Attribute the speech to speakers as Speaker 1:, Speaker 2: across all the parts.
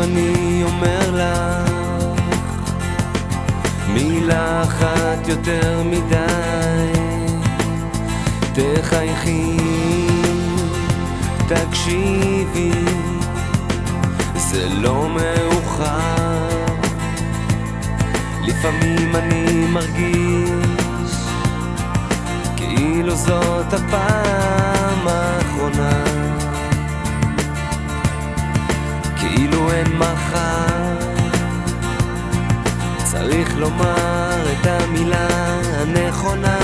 Speaker 1: אני אומר לך מילה אחת יותר מדי, תחייכי, תקשיבי, זה לא מאוחר. לפעמים אני מרגיש כאילו זאת הפעם האחרונה, כאילו אין מחר, צריך לומר את המילה הנכונה.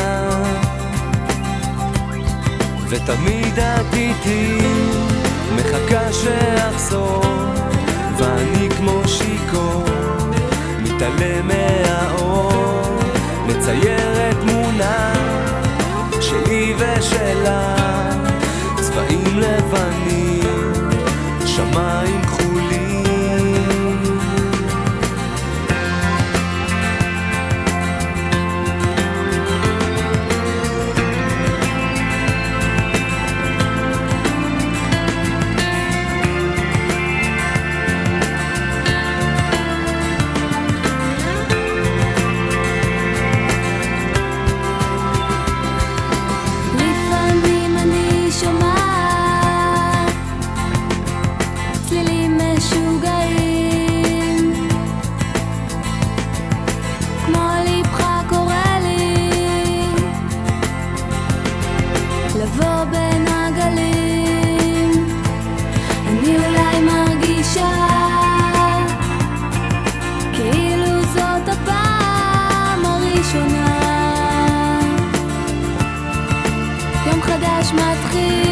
Speaker 1: ותמיד את איתי מחכה שאחזור, ואני כמו שיקור מתעלם מהאור, מציירת תמונה שלי ושלה, צבעים לבנים, שמיים כחולים.
Speaker 2: לבוא בין הגלים, אני אולי מרגישה כאילו זאת הפעם הראשונה. יום חדש מתחיל